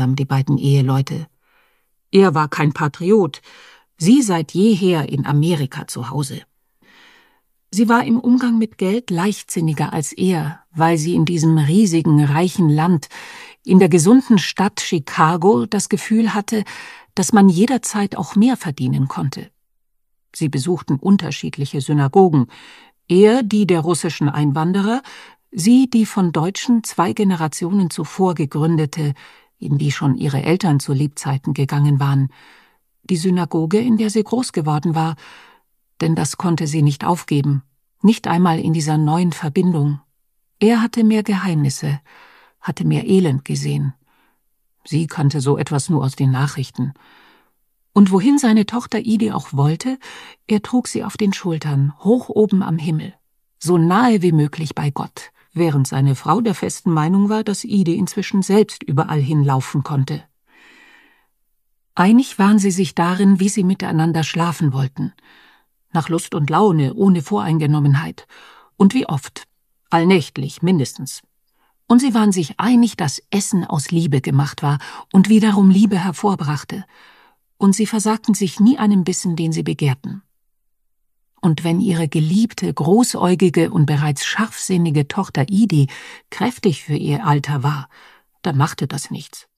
Potsdam, die beiden Eheleute. Er war kein Patriot, sie seit jeher in Amerika zu Hause. Sie war im Umgang mit Geld leichtsinniger als er, weil sie in diesem riesigen, reichen Land, in der gesunden Stadt Chicago, das Gefühl hatte, dass man jederzeit auch mehr verdienen konnte. Sie besuchten unterschiedliche Synagogen, er die der russischen Einwanderer, sie die von Deutschen 2 Generationen zuvor gegründete, in die schon ihre Eltern zu Lebzeiten gegangen waren, die Synagoge, in der sie groß geworden war, denn das konnte sie nicht aufgeben, nicht einmal in dieser neuen Verbindung. Er hatte mehr Geheimnisse, hatte mehr Elend gesehen. Sie kannte so etwas nur aus den Nachrichten. Und wohin seine Tochter Idi auch wollte, er trug sie auf den Schultern, hoch oben am Himmel, so nahe wie möglich bei Gott, während seine Frau der festen Meinung war, dass Idi inzwischen selbst überall hinlaufen konnte. Einig waren sie sich darin, wie sie miteinander schlafen wollten. Nach Lust und Laune, ohne Voreingenommenheit. Und wie oft. Allnächtlich mindestens. Und sie waren sich einig, dass Essen aus Liebe gemacht war und wiederum Liebe hervorbrachte. Und sie versagten sich nie einen Bissen, den sie begehrten. Und wenn ihre geliebte, großäugige und bereits scharfsinnige Tochter Idi kräftig für ihr Alter war, dann machte das nichts.